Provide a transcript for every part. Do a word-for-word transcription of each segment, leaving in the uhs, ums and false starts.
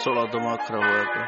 सोलह दिमाग खराब होया पिया।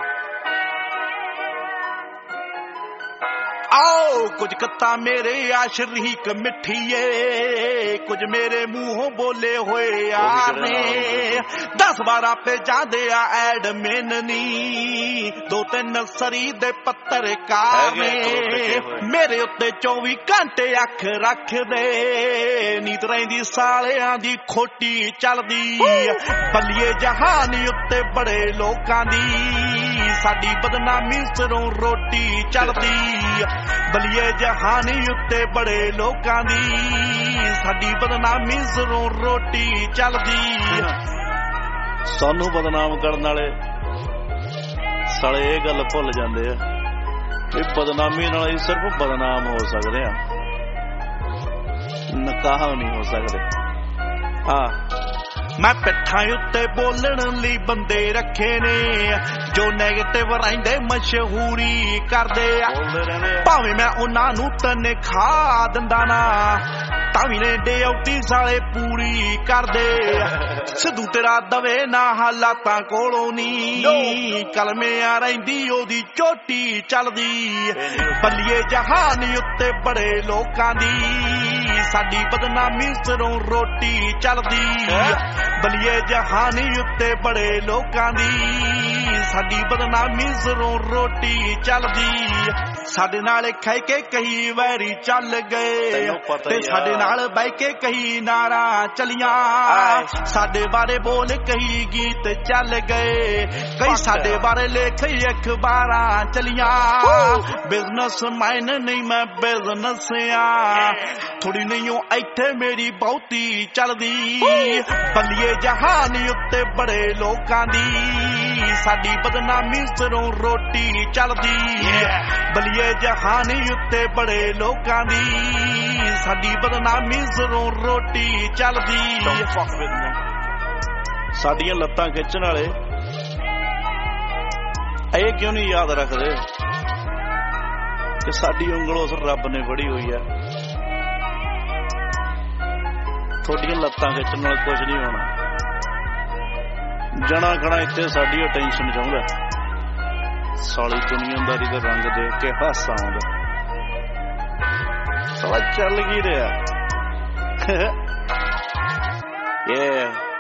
आओ कुछ कत्ता मेरे आ शरीक मिठीए, कुछ मेरे मुंहों बोले होए यार ने। दस बारह पे जादे आ एडमिन नी, दो तीन सरी दे पत्रकार ने। मेरे उत्ते चौबी घंटे अख रख दे, नीत रहिंदी सालियां दी खोटी चलदी। बलिए जहानी उत्ते बड़े लोकां दी, साडी बदनामी सिरों रोटी चलदी। बलिए जहानी उत्ते बड़े लोकां दी, साडी बदनामी सिरों रोटी चलदी। सानू बदनाम करन वाले साले ये गल भुल जांदे आ कि बदनामी नाल ही सिर्फ बदनाम हो सकदे आ, नकाह नहीं हो सकदे। हाँ मैं पिट्ठां उत्ते बोलण लई बंदे रखे ने, जो नैगेटिव रहिंदे मशहूरी करदे आ। भावें मैं उन्हां नूं तनखाह दिंदा ना, तावी ने ड्यूटी साले पूरी करदे। सिद्धू तेरा दवे ना हालातां कोलों नी, कलमियां रहिंदी ओदी चोटी चलदी। बलिए जहान उत्ते बड़े लोकां दी, साडी बदनामी सिरों रोटी चलदी। बलिए जहानी उत्ते बड़े लोकां दी, साडी बदनामी सिरों रोटी चलदी। साडे नाल खाई के कई वैरी चल गए, ते साडे नाल बह के कई नारा चलियां। साडे बारे बोल कई गीत चल गए, कई साडे बारे लिख अखबारां चलियां। बिजनेस मैन नहीं मैं बिजनेस आ, थोड़ी नहीं हो इत्थे मेरी बहुती चलदी। बलिए जहानी उत्ते बड़े लोकां दी, साडी बदनामी सिरों रोटी चलदी। बलिए जहानी उत्ते बड़े लोकां दी, साडी बदनामी सिरों रोटी चलदी। साडियां लत्तां खिच्चण वाले ਇਹ क्यों नहीं याद रखते कि साडी उंगल उस रब ने फड़ी हुई है। थोड़ियां लत्तां खिच्चण नाल कुछ नहीं होना, जना खड़ा इत्थे साडी अटेंशन चाहुंदा। साली दुनियादारी दा रंग देख के हासा आउंदा, साला चल की रहा। yeah